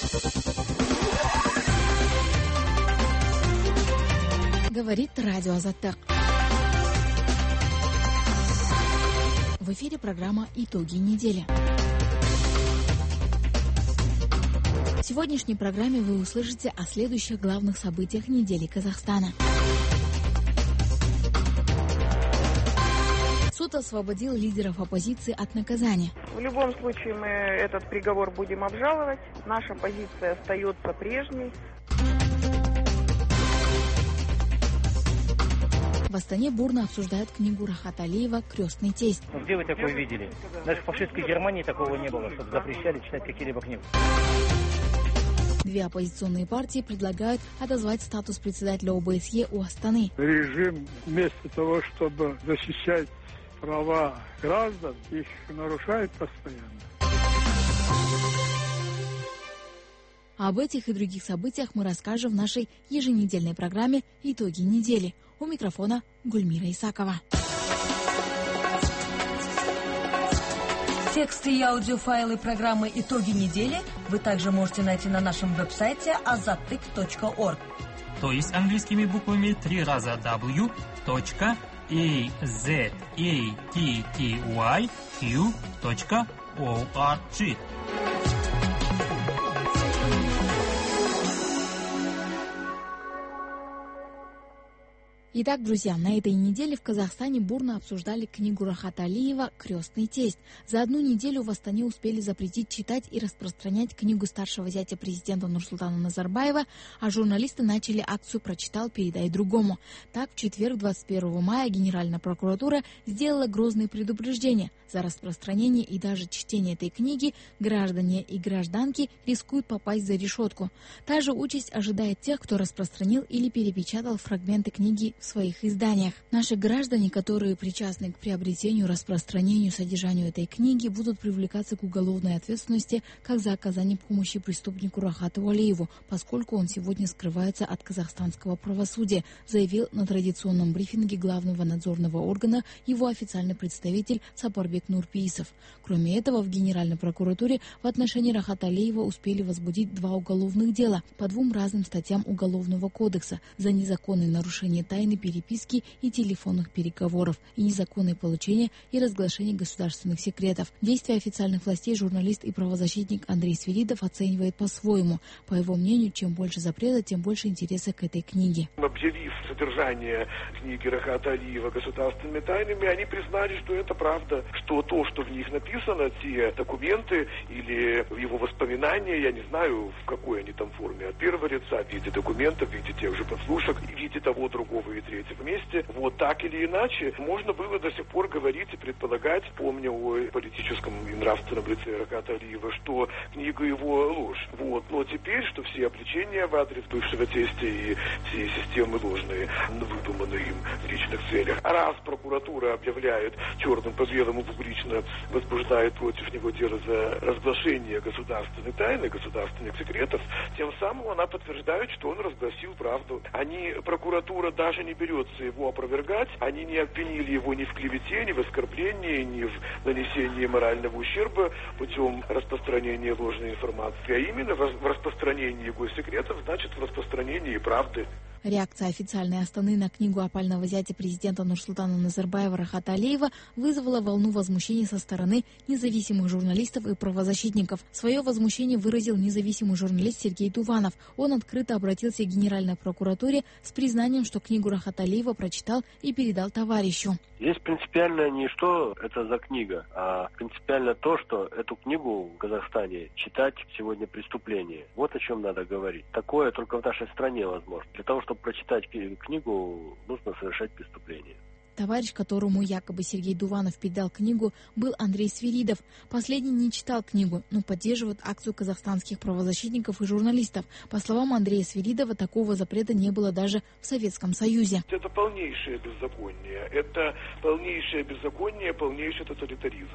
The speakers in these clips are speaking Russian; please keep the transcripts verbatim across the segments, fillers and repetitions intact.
Говорит радио Азаттык. В эфире программа «Итоги недели». В сегодняшней программе вы услышите о следующих главных событиях недели Казахстана. Суд освободил лидеров оппозиции от наказания. В любом случае мы этот приговор будем обжаловать. Наша позиция остается прежней. В Астане бурно обсуждают книгу Рахат Алиева «Крестный тесть». Ну, где вы такое видели? Даже в фашистской Германии такого не было, чтобы запрещали читать какие-либо книги. Две оппозиционные партии предлагают отозвать статус председателя ОБСЕ у Астаны. Режим вместо того, чтобы защищать права граждан, их нарушает постоянно. Об этих и других событиях мы расскажем в нашей еженедельной программе «Итоги недели». У микрофона Гульмира Исакова. Тексты и аудиофайлы программы «Итоги недели» вы также можете найти на нашем веб-сайте азаттык точка орг. То есть английскими буквами три раза дабл ю точка азаттык точка орг. Итак, друзья, на этой неделе в Казахстане бурно обсуждали книгу Рахата Алиева «Крестный тесть». За одну неделю в Астане успели запретить читать и распространять книгу старшего зятя президента Нурсултана Назарбаева, а журналисты начали акцию «Прочитал, передай другому». Так, в четверг, двадцать первого мая, Генеральная прокуратура сделала грозные предупреждения. За распространение и даже чтение этой книги граждане и гражданки рискуют попасть за решетку. Та же участь ожидает тех, кто распространил или перепечатал фрагменты книги в своих изданиях. Наши граждане, которые причастны к приобретению, распространению, содержанию этой книги, будут привлекаться к уголовной ответственности как за оказание помощи преступнику Рахату Алиеву, поскольку он сегодня скрывается от казахстанского правосудия, заявил на традиционном брифинге главного надзорного органа его официальный представитель Сапарбек Нурпиисов. Кроме этого, в Генеральной прокуратуре в отношении Рахата Алиева успели возбудить два уголовных дела по двум разным статьям Уголовного кодекса за незаконное нарушение тайны переписки и телефонных переговоров и незаконное получение и разглашение государственных секретов. Действия официальных властей журналист и правозащитник Андрей Свиридов оценивает по-своему. По его мнению, чем больше запрета, тем больше интереса к этой книге. Объявив содержание книги Рахата Алиева государственными тайнами, они признали, что это правда, что то, что в них написано, те документы или его воспоминания, я не знаю, в какой они там форме, от первого лица, в виде документов, в виде тех же подслушек, в виде того, другого и третьего вместе, вот так или иначе, можно было до сих пор говорить и предполагать, помня о политическом и нравственном лице Рахата Алиева, что книга его ложь. Вот. Но теперь, что все обличения в адрес бывшего тестя и все системы ложные, выдуманные им в личных целях. А раз прокуратура объявляет черным по белому, публично возбуждает против него дело за разглашение государственной тайны, государственных секретов, тем самым она подтверждает, что он разгласил правду. Они, прокуратура даже не берется его опровергать, они не обвинили его ни в клевете, ни в оскорблении, ни в нанесении морального ущерба путем распространения ложной информации, а именно в распространении госсекретов, значит в распространении правды. Реакция официальной Астаны на книгу опального зятя президента Нурсултана Назарбаева Рахата Алиева вызвала волну возмущения со стороны независимых журналистов и правозащитников. Свое возмущение выразил независимый журналист Сергей Туванов. Он открыто обратился к Генеральной прокуратуре с признанием, что книгу Рахата Алиева прочитал и передал товарищу. Здесь принципиально не что это за книга, а принципиально то, что эту книгу в Казахстане читать сегодня преступление. Вот о чем надо говорить. Такое только в нашей стране возможно. Для того, чтобы прочитать книгу, нужно совершать преступление. Товарищ, которому якобы Сергей Дуванов передал книгу, был Андрей Свиридов. Последний не читал книгу, но поддерживает акцию казахстанских правозащитников и журналистов. По словам Андрея Свиридова, такого запрета не было даже в Советском Союзе. Это полнейшее беззаконие. Это полнейшее беззаконие, полнейший тоталитаризм.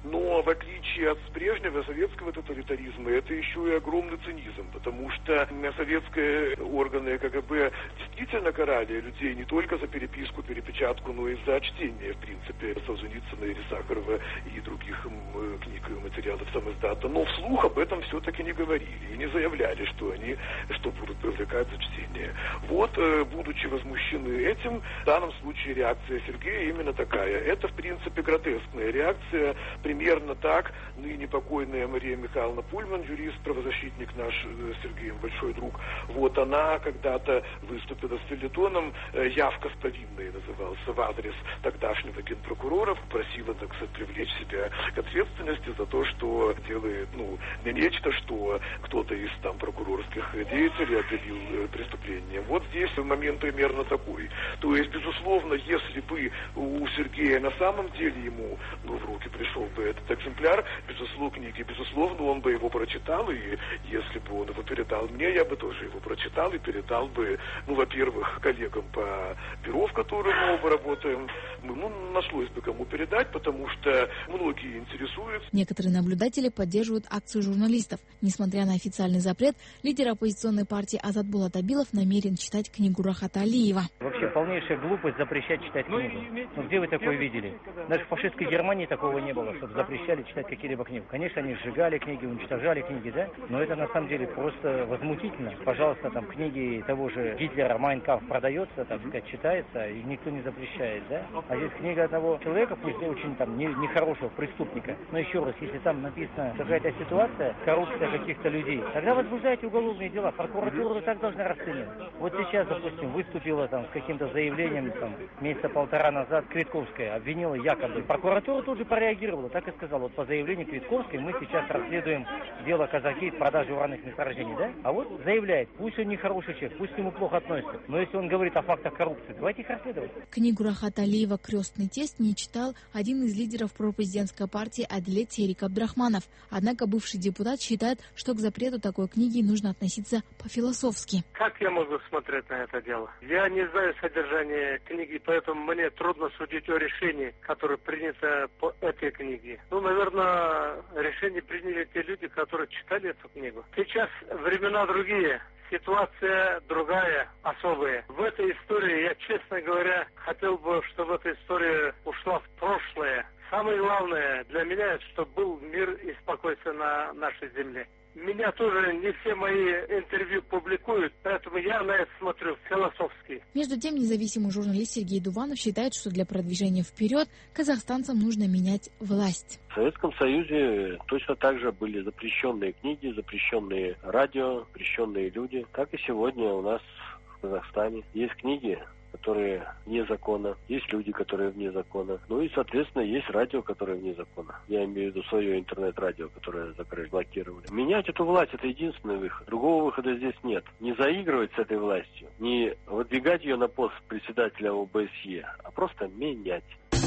Но в отличие от прежнего советского тоталитаризма, это еще и огромный цинизм, потому что советские органы КГБ действительно карали людей не только за переписку, перепечатку, но и за чтение, в принципе, Солженицына или Сахарова и других книг и материалов самоиздата. Но вслух об этом все-таки не говорили и не заявляли, что они что будут привлекать за чтение. Вот, будучи возмущены этим, в данном случае реакция Сергея именно такая. Это, в принципе, гротескная реакция. Примерно так ныне покойная Мария Михайловна Пульман, юрист, правозащитник наш Сергей, большой друг, вот она когда-то выступила с фельетоном, явка с повинной назывался, в адрес тогдашнего генпрокурора, просила, так сказать, привлечь себя к ответственности за то, что делает, ну, не нечто, что кто-то из там прокурорских деятелей объявил преступлением. Вот здесь момент примерно такой. То есть, безусловно, если бы у Сергея на самом деле ему, ну, в руки пришел бы этот экземпляр, безусловно, книги, безусловно, он бы его прочитал, и если бы он его передал мне, я бы тоже его прочитал и передал бы, ну, во-первых, коллегам по бюро, в котором мы оба работаем, ну, нашлось бы кому передать, потому что многие интересуются. Некоторые наблюдатели поддерживают акцию журналистов. Несмотря на официальный запрет, лидер оппозиционной партии Азат Булатабилов намерен читать книгу Рахата Алиева. Вообще полнейшая глупость запрещать читать книгу. Ну где вы такое видели? Даже в фашистской Германии такого не было, чтобы запрещали читать какие-либо книги. Конечно, они сжигали книги, уничтожали книги, да? Но это на самом деле просто возмутительно. Пожалуйста, там книги того же Гитлера «Майн кампф» продается, так сказать, читается, и никто не запрещает, да? А здесь книга одного человека, пусть и очень там нехорошего преступника. Но еще раз, если там написана какая-то ситуация, коррупция каких-то людей, тогда возбуждайте уголовные дела. Прокуратура и так должна расценивать. Вот сейчас, допустим, выступила там с каким-то заявлением там месяца полтора назад Квитковская, обвинила якобы. Прокуратура тут же прореагировала, так и сказала. Вот по заявлению Квитковской мы сейчас расследуем дело Казахи продажи уранных месторождений, да? А вот заявляет, пусть он не хороший человек, пусть к нему плохо относятся, но если он говорит о фактах коррупции, давайте их расследовать. Книгу Рахата Алиева «Крестный тесть» не читал один из лидеров пропрезидентской партии Адилет Серик Абдрахманов. Однако бывший депутат считает, что к запрету такой книги нужно относиться по-философски. Как я могу смотреть на это дело? Я не знаю содержание книги, поэтому мне трудно судить о решении, которое принято по этой книге. Ну, наверное, решение приняли те люди, которые читали эту книгу. Сейчас времена другие. Ситуация другая, особая. В этой истории, я, честно говоря, хотел бы, чтобы эта история ушла в прошлое. Самое главное для меня, чтобы был мир и спокойствие на нашей земле. Меня тоже не все мои интервью публикуют, поэтому я на это смотрю философски. Между тем, независимый журналист Сергей Дуванов считает, что для продвижения вперед казахстанцам нужно менять власть. В Советском Союзе точно так же были запрещенные книги, запрещенные радио, запрещенные люди. Так и сегодня у нас в Казахстане есть книги, которые вне закона, есть люди, которые вне закона. Ну и, соответственно, есть радио, которое вне закона. Я имею в виду свое интернет-радио, которое закрыли, блокировали. Менять эту власть – это единственный выход. Другого выхода здесь нет. Не заигрывать с этой властью, не выдвигать ее на пост председателя ОБСЕ, а просто менять.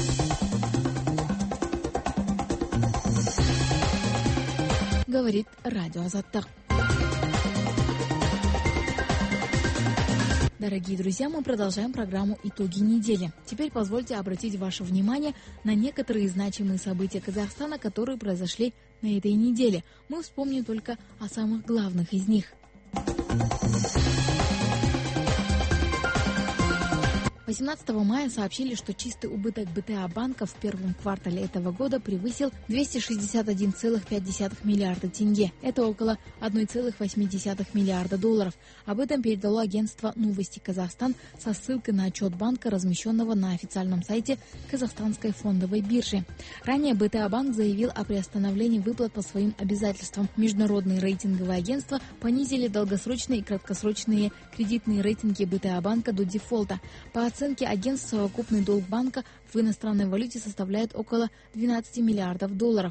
Говорит радио Азаттық. Дорогие друзья, мы продолжаем программу «Итоги недели». Теперь позвольте обратить ваше внимание на некоторые значимые события Казахстана, которые произошли на этой неделе. Мы вспомним только о самых главных из них. восемнадцатого мая сообщили, что чистый убыток БТА банка в первом квартале этого года превысил двести шестьдесят один целых пять десятых миллиарда тенге. Это около одна целых восемь десятых миллиарда долларов. Об этом передало агентство «Новости Казахстан» со ссылкой на отчет банка, размещенного на официальном сайте Казахстанской фондовой биржи. Ранее БТА банк заявил о приостановлении выплат по своим обязательствам. Международные рейтинговые агентства понизили долгосрочные и краткосрочные кредитные рейтинги БТА банка до дефолта. По оценке агентств, совокупный долг банка в иностранной валюте составляет около двенадцати миллиардов долларов.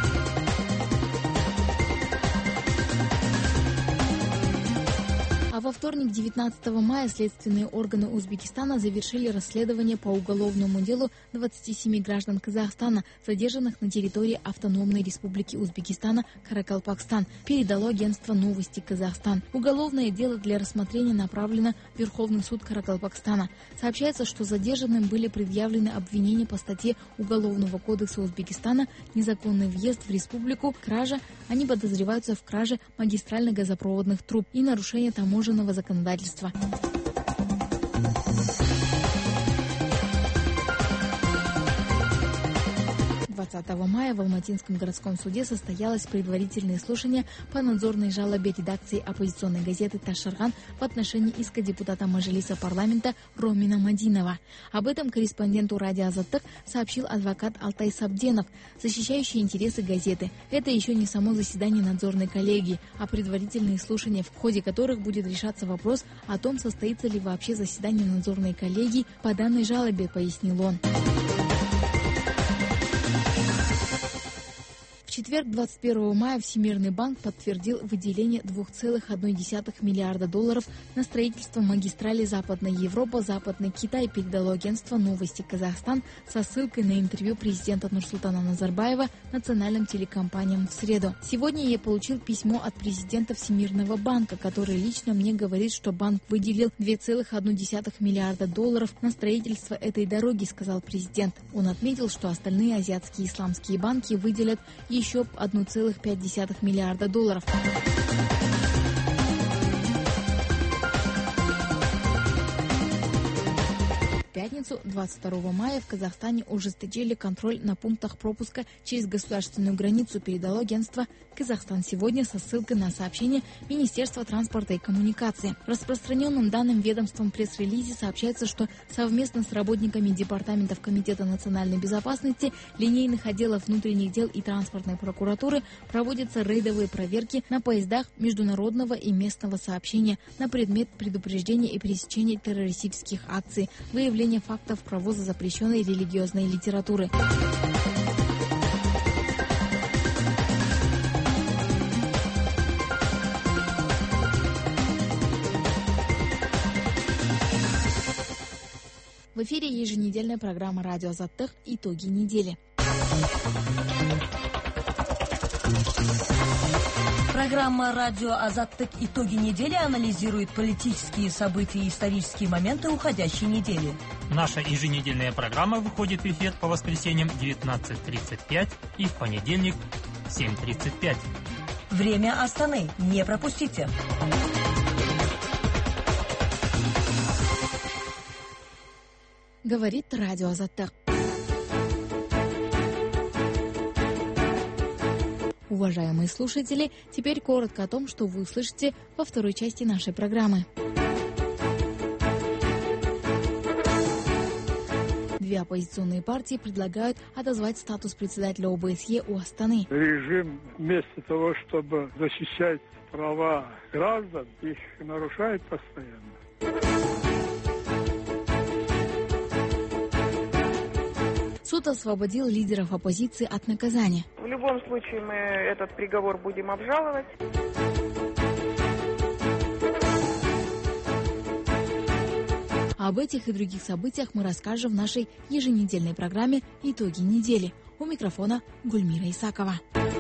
А во вторник, девятнадцатого мая, следственные органы Узбекистана завершили расследование по уголовному делу двадцати семи граждан Казахстана, задержанных на территории Автономной Республики Узбекистана Каракалпакстан, передало агентство «Новости Казахстан». Уголовное дело для рассмотрения направлено в Верховный суд Каракалпакстана. Сообщается, что задержанным были предъявлены обвинения по статье Уголовного кодекса Узбекистана «Незаконный въезд в республику, кража». Они подозреваются в краже магистральных газопроводных труб и нарушение таможенного законодательства. двадцатого мая в Алматинском городском суде состоялось предварительное слушание по надзорной жалобе редакции оппозиционной газеты «Ташарган» в отношении иска депутата Мажилиса парламента Ромина Мадинова. Об этом корреспонденту радио «Азаттык» сообщил адвокат Алтай Сабденов, защищающий интересы газеты. Это еще не само заседание надзорной коллегии, а предварительные слушания, в ходе которых будет решаться вопрос о том, состоится ли вообще заседание надзорной коллегии по данной жалобе, пояснил он. В четверг, двадцать первого мая, Всемирный банк подтвердил выделение двух целых одной десятой миллиарда долларов на строительство магистрали Западная Европа, Западный Китай, передало агентство «Новости Казахстан» со ссылкой на интервью президента Нурсултана Назарбаева национальным телекомпаниям в среду. Сегодня я получил письмо от президента Всемирного банка, который лично мне говорит, что банк выделил две целых одну десятую миллиарда долларов на строительство этой дороги, сказал президент. Он отметил, что остальные азиатские исламские банки выделят еще еще одна целая пять десятых миллиарда долларов. В пятницу, двадцать второго мая, в Казахстане ужесточили контроль на пунктах пропуска через государственную границу, передало агентство «Казахстан сегодня» со ссылкой на сообщение Министерства транспорта и коммуникации. В распространенном данным ведомством пресс-релизе сообщается, что совместно с работниками департаментов Комитета национальной безопасности, линейных отделов внутренних дел и транспортной прокуратуры проводятся рейдовые проверки на поездах международного и местного сообщения на предмет предупреждения и пресечения террористических акций, выявления фактов провоза запрещенной религиозной литературы. В эфире еженедельная программа «Радио Азаттык. Итоги недели». Программа «Радио Азаттык. Итоги недели» анализирует политические события и исторические моменты уходящей недели. Наша еженедельная программа выходит в эфир по воскресеньям в девятнадцать тридцать пять и в понедельник в семь тридцать пять. Время Астаны. Не пропустите. Говорит радио Азаттык. Уважаемые слушатели, теперь коротко о том, что вы услышите во второй части нашей программы. Две оппозиционные партии предлагают отозвать статус председателя ОБСЕ у Астаны. Режим вместо того, чтобы защищать права граждан, их нарушает постоянно. Суд освободил лидеров оппозиции от наказания. В любом случае мы этот приговор будем обжаловать. Об этих и других событиях мы расскажем в нашей еженедельной программе «Итоги недели». У микрофона Гульмира Исакова.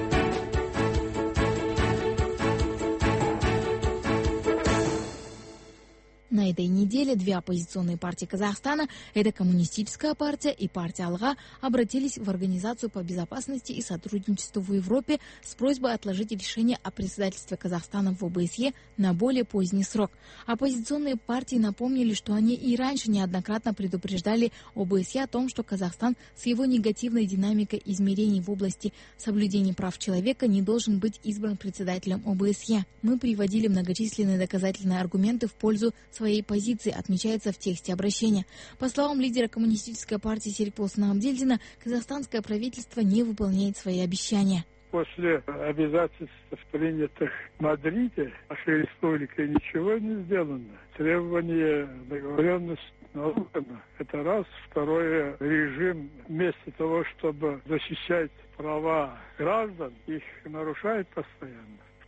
На этой неделе две оппозиционные партии Казахстана, это Коммунистическая партия и партия Алга, обратились в Организацию по безопасности и сотрудничеству в Европе с просьбой отложить решение о председательстве Казахстана в ОБСЕ на более поздний срок. Оппозиционные партии напомнили, что они и раньше неоднократно предупреждали ОБСЕ о том, что Казахстан с его негативной динамикой измерений в области соблюдения прав человека не должен быть избран председателем ОБСЕ. Мы приводили многочисленные доказательные аргументы в пользу своей позиции, отмечается в тексте обращения. По словам лидера Коммунистической партии Серикболсына Абдельдина, казахстанское правительство не выполняет свои обещания. После обязательств, принятых в Мадриде, нашей республикой ничего не сделано. Требования договоренности нарушено. Это раз. Второе, режим вместо того, чтобы защищать права граждан, их нарушает постоянно.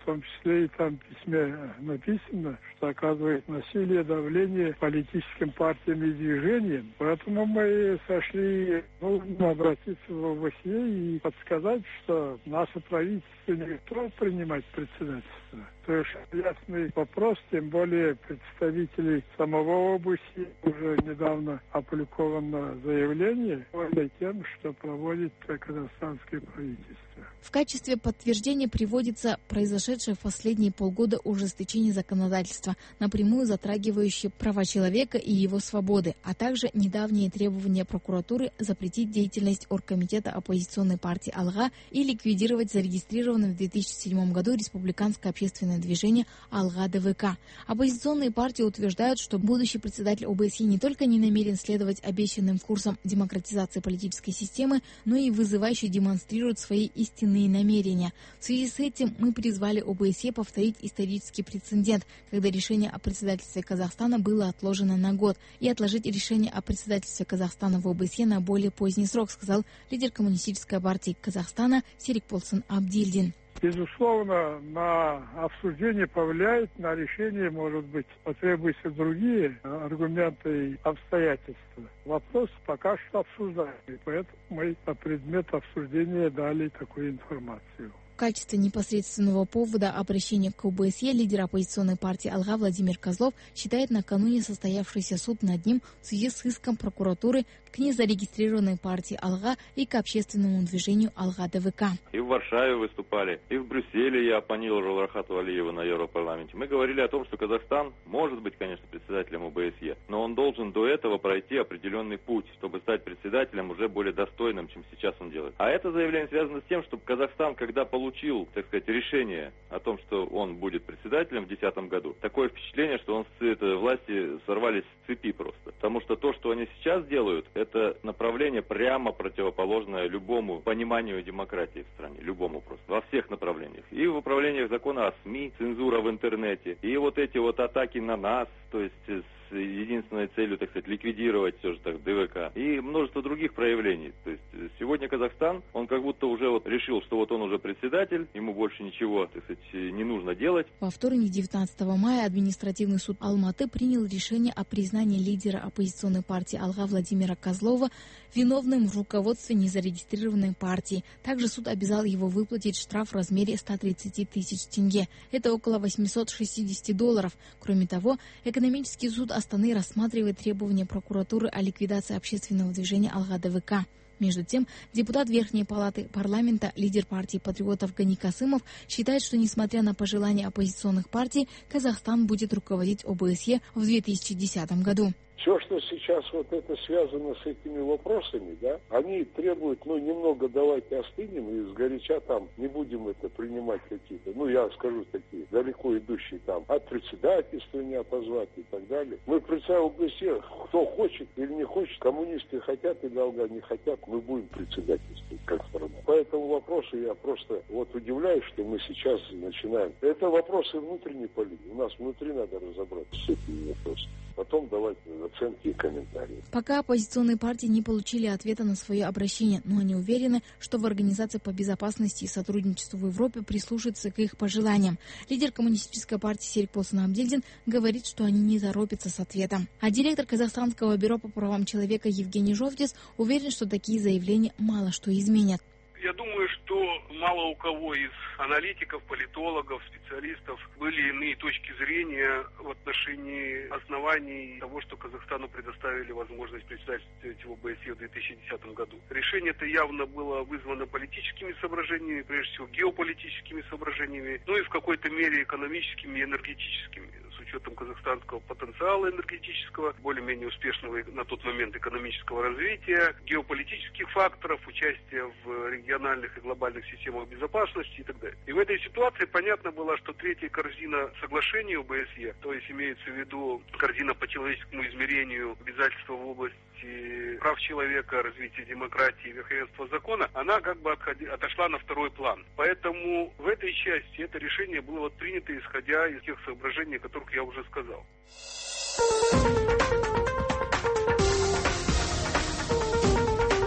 в том числе и там в письме написано, что оказывает насилие, давление политическим партиям и движениям. Поэтому мы сошли, нужно обратиться в ОБСЕ и подсказать, что наше правительство не готово принимать председательство. Совершенно ясный вопрос, тем более представители самого ОБСЕ уже недавно опубликовано заявление тем, что проводит казахстанское правительство. В качестве подтверждения приводится произошедшее в последние полгода ужесточение законодательства, напрямую затрагивающее права человека и его свободы, а также недавние требования прокуратуры запретить деятельность оргкомитета оппозиционной партии «Алга» и ликвидировать зарегистрированное в две тысячи седьмом году республиканское общественное движение «Алга-ДВК». Оппозиционные партии утверждают, что будущий председатель ОБСЕ не только не намерен следовать обещанным курсам демократизации политической системы, но и вызывающе демонстрирует свои истинные намерения. В связи с этим мы призвали ОБСЕ повторить исторический прецедент, когда решение о председательстве Казахстана было отложено на год, и отложить решение о председательстве Казахстана в ОБСЕ на более поздний срок, сказал лидер Коммунистической партии Казахстана Серикболсын Абдильдин. Безусловно, на обсуждение повлияет, на решение, может быть, потребуются другие аргументы и обстоятельства. Вопрос пока что обсуждаем, и поэтому мы по предмету обсуждения дали такую информацию. В качестве непосредственного повода обращения к ОБСЕ лидер оппозиционной партии «Алга» Владимир Козлов считает накануне состоявшийся суд над ним в связи с иском прокуратуры к незарегистрированной партии «Алга» и к общественному движению «Алга-ДВК». И в Варшаве выступали, и в Брюсселе я оппонировал Рахату Алиева на Европарламенте. Мы говорили о том, что Казахстан может быть, конечно, председателем ОБСЕ, но он должен до этого пройти определенный путь, чтобы стать председателем уже более достойным, чем сейчас он делает. А это заявление связано с тем, чтобы Казахстан, когда получил получил, так сказать, решение о том, что он будет председателем в две тысячи десятом году. Такое впечатление, что он с этой власти сорвались с цепи просто. Потому что то, что они сейчас делают, это направление прямо противоположное любому пониманию демократии в стране. Любому просто. Во всех направлениях. И в управлениях закона о СМИ, цензура в интернете, и вот эти вот атаки на нас, то есть с единственной целью, так сказать, ликвидировать все же так ДВК, и множество других проявлений. То есть сегодня Казахстан, он как будто уже вот решил, что вот он уже председатель, ему больше ничего, так сказать, не нужно делать. Во вторник, девятнадцатого мая, административный суд Алматы принял решение о признании лидера оппозиционной партии «Алга» Владимира Козлова виновным в руководстве незарегистрированной партии. Также суд обязал его выплатить штраф в размере ста тридцати тысяч тенге. Это около восьмисот шестидесяти долларов. Кроме того, экономический суд Астаны рассматривает требования прокуратуры о ликвидации общественного движения «Алга-ДВК». Между тем, депутат Верхней палаты парламента, лидер партии патриотов Гани Касымов считает, что несмотря на пожелания оппозиционных партий, Казахстан будет руководить ОБСЕ в две тысячи десятом году. Все, что сейчас вот это связано с этими вопросами, да, они требуют, ну, немного давайте остынем и сгоряча там не будем это принимать какие-то, ну, я скажу такие, далеко идущие там, от председательства не отозвать и так далее. Мы представим ОБСЕ, кто хочет или не хочет, коммунисты хотят или Алга не хотят, мы будем председательствовать как страна. По этому вопросу я просто вот удивляюсь, что мы сейчас начинаем. Это вопросы внутренней политики. У нас внутри надо разобраться с этими вопросами. Потом давать оценки и комментарии. Пока оппозиционные партии не получили ответа на свое обращение, но они уверены, что в Организации по безопасности и сотрудничеству в Европе прислушаются к их пожеланиям. Лидер Коммунистической партии Серикболсын Абдильдин говорит, что они не торопятся с ответом. А директор Казахстанского бюро по правам человека Евгений Жовдис уверен, что такие заявления мало что изменят. Я думаю, что мало у кого из аналитиков, политологов, специалистов были иные точки зрения в отношении оснований того, что Казахстану предоставили возможность председательствовать в ОБСЕ в две тысячи десятом году. Решение это явно было вызвано политическими соображениями, прежде всего геополитическими соображениями, ну и в какой-то мере экономическими и энергетическими. С учетом казахстанского потенциала энергетического, более-менее успешного на тот момент экономического развития, геополитических факторов, участия в региональных и глобальных системах безопасности и так далее. И в этой ситуации понятно было, что третья корзина соглашений ОБСЕ, то есть имеется в виду корзина по человеческому измерению, обязательства в области прав человека, развития демократии и верховенства закона, она как бы отходи, отошла на второй план. Поэтому в этой части это решение было вот принято, исходя из тех соображений, о которых я уже сказал.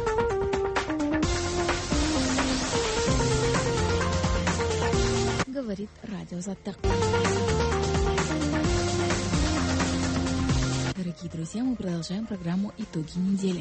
Говорит говорит радио Азаттык. Дорогие друзья, мы продолжаем программу «Итоги недели».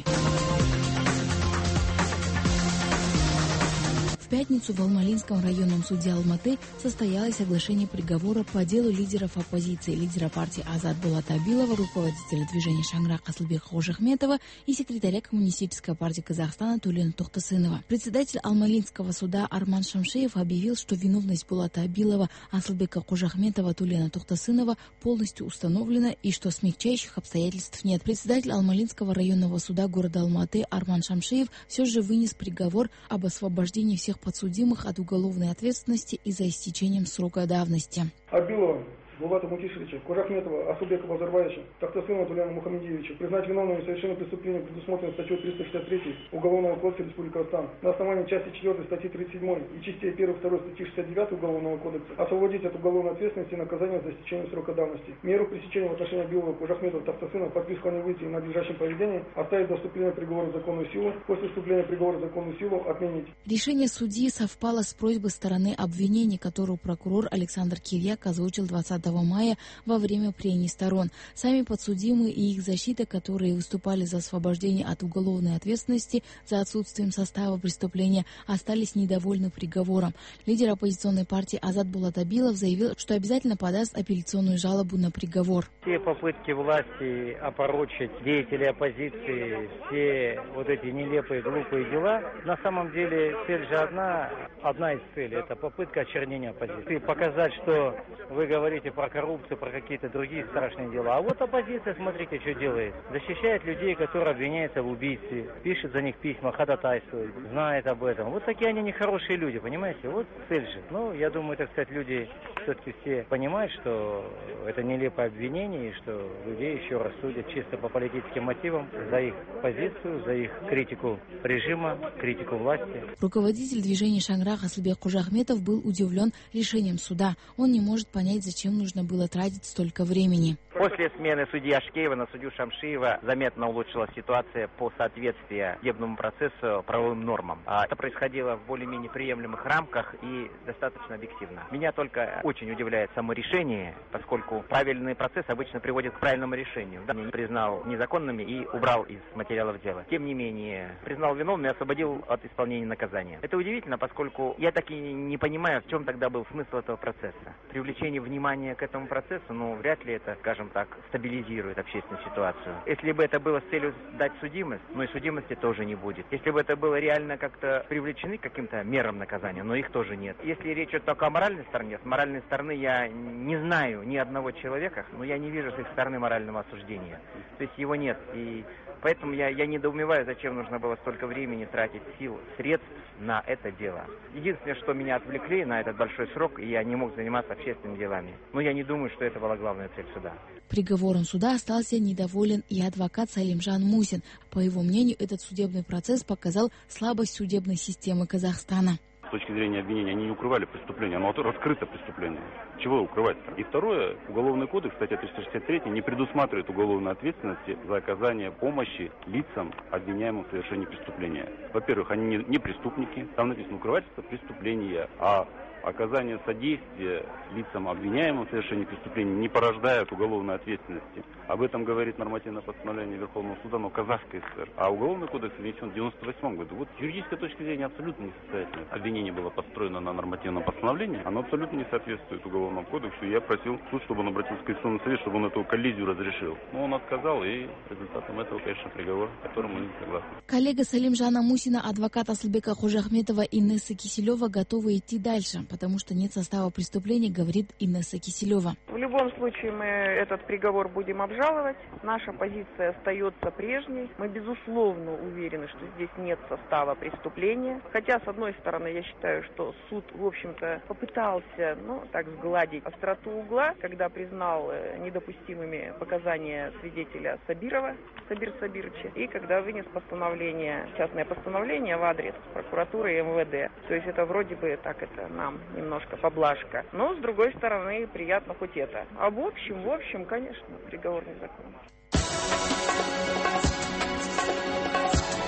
В пятницу в Алмалинском районном суде Алматы состоялось соглашение приговора по делу лидеров оппозиции, лидера партии Азат Булата Абилова, руководителя движения Шаңырақ Асылбека Қожахметова и секретаря Коммунистической партии Казахстана Тулена Тухтасынова. Председатель Алмалинского суда Арман Шамшеев объявил, что виновность Булата Абилова, Асылбека Қожахметова, Тулена Тухтасынова полностью установлена и что смягчающих обстоятельств нет. Председатель Алмалинского районного суда города Алматы Арман Шамшеев все же вынес приговор об освобождении всех подсудимых от уголовной ответственности и за истечением срока давности. Абилова Булата Мутишевича, Қожахметова, Асылбека Базарбаевича, Тахтасынова Тулена Мухамедиевича признать виновными в совершении преступления, предусмотренного статьей триста шестьдесят три Уголовного кодекса Республики Казахстан на основании части четвёртой статьи тридцать семь и частей первой и второй статьи шестьдесят девять Уголовного кодекса освободить от уголовной ответственности и наказания за истечение срока давности. Меру пресечения в отношении Абилова, Қожахметова, Тахтасынова подписку о невыйти на надлежащем поведении оставить до вступления приговора в законную силу, после вступления приговора в законную силу отменить. Решение судьи совпало с просьбой стороны обвинений, которую прокурор Александр Кирьяк озвучил двадцатого мая во время прений сторон. Сами подсудимые и их защита, которые выступали за освобождение от уголовной ответственности за отсутствием состава преступления, остались недовольны приговором. Лидер оппозиционной партии Азат Булат Абилов заявил, что обязательно подаст апелляционную жалобу на приговор. Все попытки власти опорочить деятелей оппозиции, все вот эти нелепые, глупые дела, на самом деле цель же одна, одна из целей, это попытка очернения оппозиции. Показать, что вы говорите про коррупцию, про какие-то другие страшные дела. А вот оппозиция, смотрите, что делает. Защищает людей, которые обвиняются в убийстве, пишет за них письма, ходатайствует, знает об этом. Вот такие они нехорошие люди, понимаете? Вот цель же. Ну, я думаю, так сказать, люди все-таки все понимают, что это нелепое обвинение, и что людей еще раз судят чисто по политическим мотивам за их позицию, за их критику режима, критику власти. Руководитель движения Шаңырақ Асылбек Қожахметов был удивлен решением суда. Он не может понять, зачем нужно было тратить столько времени. После смены судьи Ашкеева на судью Шамшиева заметно улучшилась ситуация по соответствию судебному процессу правовым нормам. Это происходило в более-менее приемлемых рамках и достаточно объективно. Меня только очень удивляет само решение, поскольку правильный процесс обычно приводит к правильному решению. Да, меня признал незаконными и убрал из материалов дела. Тем не менее, признал виновным и освободил от исполнения наказания. Это удивительно, поскольку я так и не понимаю, в чем тогда был смысл этого процесса. Привлечение внимания к этому процессу, ну, вряд ли это, скажем так, стабилизирует общественную ситуацию. Если бы это было с целью дать судимость, но и судимости тоже не будет. Если бы это было реально как-то привлечены к каким-то мерам наказания, но их тоже нет. Если речь идет только о моральной стороне, с моральной стороны я не знаю ни одного человека, но я не вижу с их стороны морального осуждения. То есть его нет. И поэтому я, я недоумеваю, зачем нужно было столько времени тратить сил, средств на это дело. Единственное, что меня отвлекли на этот большой срок, и я не мог заниматься общественными делами. Но я не думаю, что это была главная цель суда. Приговором суда остался недоволен и адвокат Салимжан Мусин. По его мнению, этот судебный процесс показал слабость судебной системы Казахстана. С точки зрения обвинения они не укрывали преступление, оно раскрыто преступление. Чего укрывать-то? И второе, Уголовный кодекс, статья триста шестьдесят три, не предусматривает уголовной ответственности за оказание помощи лицам, обвиняемым в совершении преступления. Во-первых, они не, не преступники, там написано укрывательство преступления, а оказание содействия лицам, обвиняемым в совершении преступления, не порождает уголовной ответственности. Об этом говорит нормативное постановление Верховного суда, но Казахской ССР. А Уголовный кодекс внесен в девяносто восьмом году. Вот с юридической точки зрения абсолютно несостоятельно. Обвинение было построено на нормативном постановлении, оно абсолютно не соответствует Уголовному кодексу. Я просил суд, чтобы он обратился в Конституционный совет, чтобы он эту коллизию разрешил. Но он отказал, и результатом этого, конечно, приговор, с которым мы не согласны. Коллега Салимжана Мусина, адвокат Асылбека Қожахметова и Инесса Киселева готовы идти дальше, потому что нет состава преступления, говорит Инесса Киселева. В любом случае мы этот приговор будем обжаловать. Наша позиция остается прежней. Мы, безусловно, уверены, что здесь нет состава преступления. Хотя, с одной стороны, я считаю, что суд, в общем-то, попытался, ну, так сгладить остроту угла, когда признал недопустимыми показания свидетеля Сабирова, Сабир Сабировича, и когда вынес постановление, частное постановление в адрес прокуратуры и эм вэ дэ. То есть это вроде бы так это нам немножко поблажка. Но, с другой стороны, приятно хоть это. А в общем, в общем, конечно, приговор незаконный.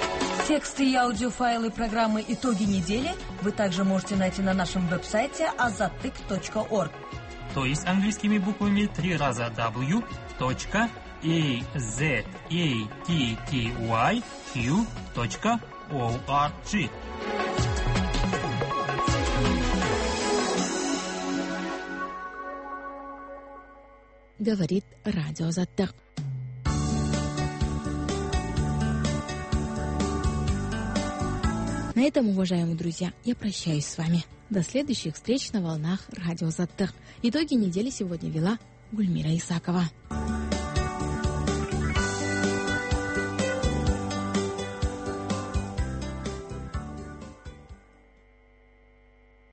Тексты и аудиофайлы программы «Итоги недели» вы также можете найти на нашем веб-сайте азаттык точка орг. То есть английскими буквами три раза w точка azattyq точка org. Говорит радио Азаттык. На этом, уважаемые друзья, я прощаюсь с вами. До следующих встреч на волнах радио Азаттык. Итоги недели сегодня вела Гульмира Исакова.